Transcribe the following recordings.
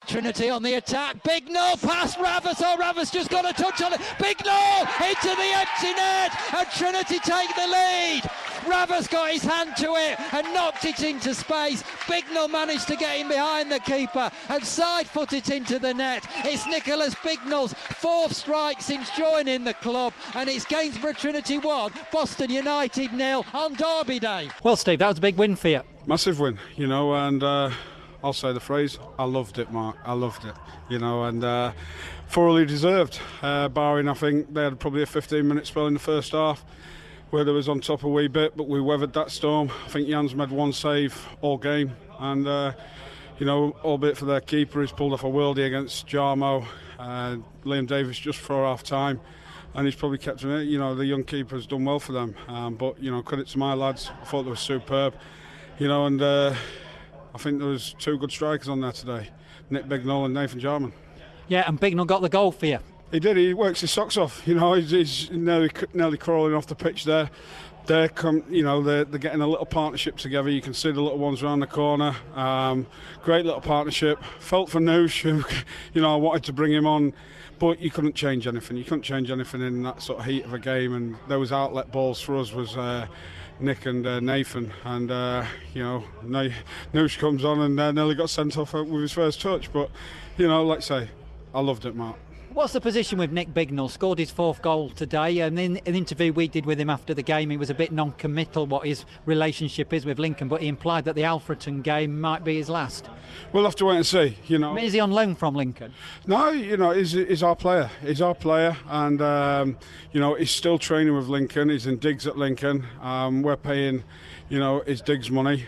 Trinity on the attack. Bignall past Ravas. Oh, Ravas just got a touch on it. Bignall into the empty net, and Trinity take the lead. Ravas got his hand to it and knocked it into space. Bignall managed to get in behind the keeper and side-foot it into the net. It's Nicholas Bignall's fourth strike since joining the club, and it's Gainsborough Trinity 1, Boston United 0 on Derby Day. Well, Steve, that was a big win for you. Massive win, you know, and I'll say the phrase, I loved it, Mark. I loved it, you know, and thoroughly deserved, barring, I think, they had probably a 15-minute spell in the first half where they was on top a wee bit, but we weathered that storm. I think Jans made one save all game, and you know, albeit for their keeper, he's pulled off a worldie against Jarmo. Liam Davis just for half time, and he's probably kept him. You know, the young keeper's done well for them, but you know, credit to my lads. I thought they were superb, you know, and I think there was two good strikers on there today, Nick Bignall and Nathan Jarman. Yeah, and Bignall got the goal for you. He did. He works his socks off. You know, he's nearly crawling off the pitch there. You know, they're getting a little partnership together. You can see the little ones around the corner. Great little partnership. Felt for Noosh, who, you know, I wanted to bring him on, but you couldn't change anything. You couldn't change anything in that sort of heat of a game. And those outlet balls for us was Nick and Nathan. And you know, Noosh comes on and nearly got sent off with his first touch. But you know, like I say, I loved it, Mark. What's the position with Nick Bignall? Scored his fourth goal today, and in an interview we did with him after the game, he was a bit non-committal what his relationship is with Lincoln, but he implied that the Alfreton game might be his last. We'll have to wait and see, you know. I mean, is he on loan from Lincoln? No, you know, he's our player. He's our player, and you know, he's still training with Lincoln. He's in digs at Lincoln. We're paying, you know, his digs money.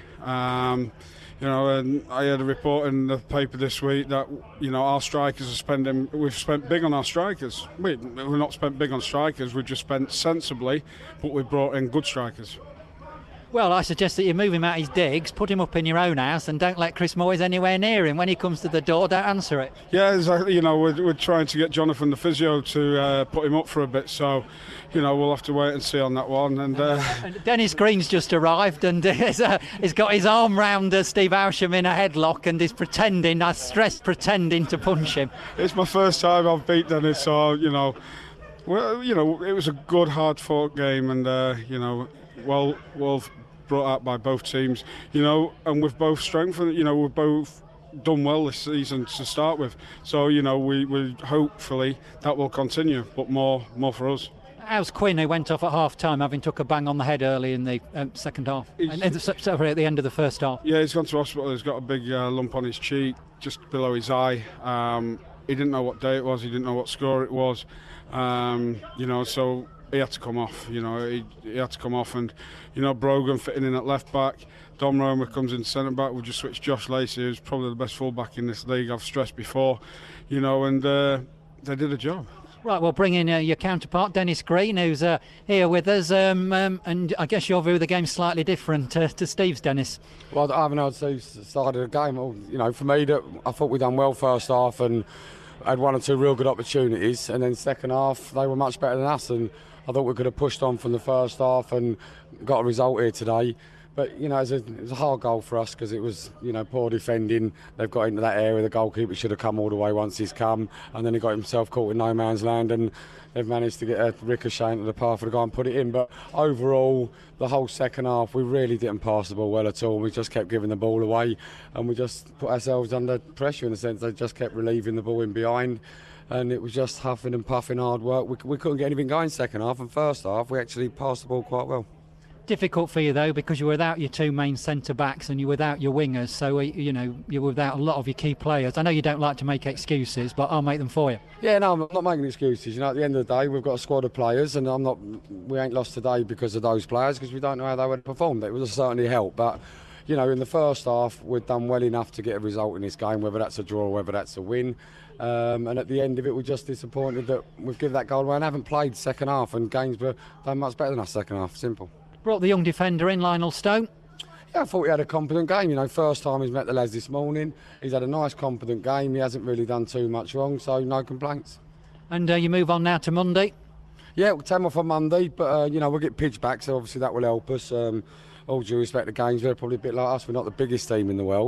You know, and I heard a report in the paper this week that, you know, our strikers are spending. We've spent big on our strikers. We've not spent big on strikers. We've just spent sensibly, but we've brought in good strikers. Well, I suggest that you move him out his digs, put him up in your own house, and don't let Chris Moyes anywhere near him. When he comes to the door, don't answer it. Yeah, exactly. You know, we're trying to get Jonathan the physio to put him up for a bit, so, you know, we'll have to wait and see on that one. And Dennis Green's just arrived, and he's got his arm round Steve Howsham in a headlock, and he's pretending, I stress pretending to punch him. It's my first time I've beat Dennis, so, you know, well, you know, it was a good, hard-fought game, and, you know, well brought out by both teams, you know, and we've both strengthened, you know, we've both done well this season to start with, so, you know, we hopefully that will continue, but more for us. How's Quinn, who went off at half time having took a bang on the head early in the second half? Sorry, at the end of the first half. Yeah, he's gone to hospital. He's got a big lump on his cheek just below his eye. He didn't know what day it was, he didn't know what score it was, you know, so he had to come off, you know, he had to come off, and, you know, Brogan fitting in at left back, Dom Roma comes in centre back. We just switched Josh Lacey, who's probably the best full back in this league, I've stressed before, you know, and they did a job. Right, well, bring in your counterpart, Dennis Green, who's here with us, and I guess your view of the game's slightly different to Steve's, Dennis. Well, I haven't heard Steve's side of the game. You know, for me, I thought we done well first half and had one or two real good opportunities, and then second half they were much better than us, and I thought we could have pushed on from the first half and got a result here today. But, you know, it was a hard goal for us because it was, you know, poor defending. They've got into that area. The goalkeeper should have come all the way once he's come, and then he got himself caught in no man's land, and they've managed to get a ricochet into the path of the guy and put it in. But overall, the whole second half, we really didn't pass the ball well at all. We just kept giving the ball away, and we just put ourselves under pressure in the sense they just kept relieving the ball in behind. And it was just huffing and puffing hard work. We couldn't get anything going second half, and first half we actually passed the ball quite well. Difficult for you though, because you're without your two main centre backs and you're without your wingers, so you know you're without a lot of your key players. I know you don't like to make excuses, but I'll make them for you. Yeah, no, I'm not making excuses. You know, at the end of the day, we've got a squad of players, and we ain't lost today because of those players, because we don't know how they would have performed. It would have certainly helped, but you know, in the first half, we've done well enough to get a result in this game, whether that's a draw or whether that's a win. And at the end of it, we're just disappointed that we've given that goal away and haven't played second half, and Gainsborough done much better than us second half. Simple. Brought the young defender in, Lionel Stone. Yeah, I thought he had a competent game. You know, first time he's met the lads this morning. He's had a nice, competent game. He hasn't really done too much wrong, so no complaints. And you move on now to Monday. Yeah, we'll take him off on Monday, but you know, we'll get pitch back, so obviously that will help us. All due respect to Gainsborough, probably a bit like us. We're not the biggest team in the world,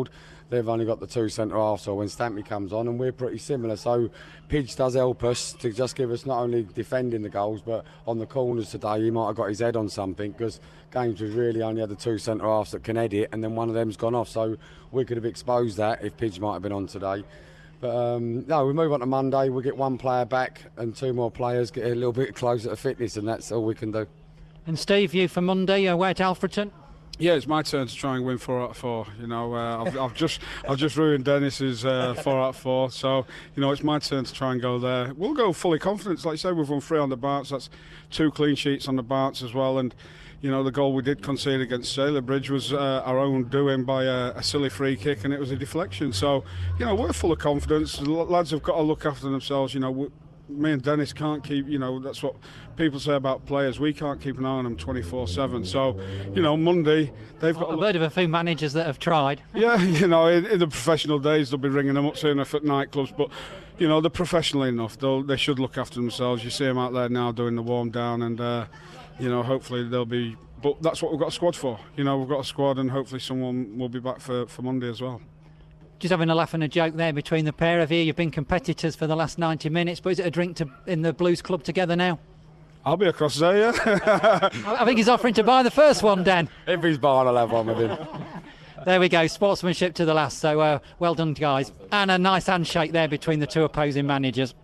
they've only got the 2 centre-halves, so when Stampy comes on, and we're pretty similar. So Pidge does help us to just give us not only defending the goals, but on the corners today, he might have got his head on something, because games we've really only had the 2 centre-halves that can head it, and then one of them's gone off. So we could have exposed that if Pidge might have been on today. But no, we move on to Monday, we get 1 player back and 2 more players get a little bit closer to fitness, and that's all we can do. And Steve, you for Monday, away at Alfreton? Yeah, it's my turn to try and win 4 out of 4. You know, I've just ruined Dennis's 4 out of 4. So you know, it's my turn to try and go there. We'll go fully confident. Like you say, we've won 3 on the bounce. That's 2 clean sheets on the bounce as well. And you know, the goal we did concede against Saleybridge was our own doing by a silly free kick, and it was a deflection. So you know, we're full of confidence. The lads have got to look after themselves. You know, me and Dennis can't keep, you know, that's what people say about players. We can't keep an eye on them 24/7. So, you know, Monday they've got. I've heard of a few managers that have tried. Yeah, you know, in the professional days they'll be ringing them up soon enough at nightclubs, but you know, they're professional enough. They should look after themselves. You see them out there now doing the warm down, and you know, hopefully they'll be. But that's what we've got a squad for. You know, we've got a squad, and hopefully someone will be back for Monday as well. Just having a laugh and a joke there between the pair of you. You've been competitors for the last 90 minutes, but is it a drink in the Blues Club together now? I'll be across there, yeah. I think he's offering to buy the first one, Dan. If he's buying, I'll have one with him. There we go, sportsmanship to the last. So well done, guys. And a nice handshake there between the 2 opposing managers.